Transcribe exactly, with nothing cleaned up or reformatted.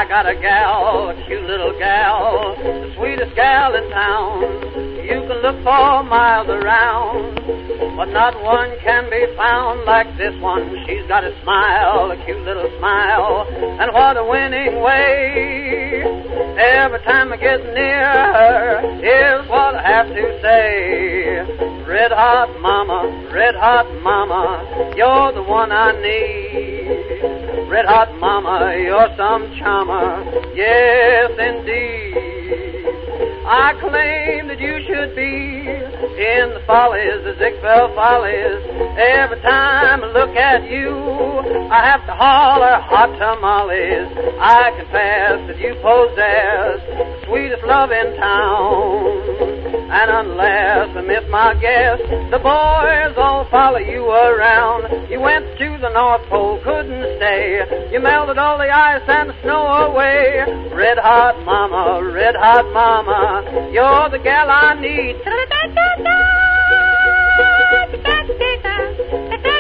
I got a gal, a cute little gal, the sweetest gal in town. You can look for miles around, but not one can be found like this one. She's got a smile, a cute little smile, and what a winning way. Every time I get near her, here's what I have to say. Red hot mama, red hot mama, you're the one I need. Red hot mama, you're some charmer, yes indeed. I claim that you should be in the follies, the Ziegfeld follies. Every time I look at you, I have to holler hot tamales. I confess that you possess the sweetest love in town. And unless I miss my guess, the boys all follow you around. You went to the North Pole, couldn't stay. You melted all the ice and the snow away. Red hot mama, red hot mama, you're the gal I need.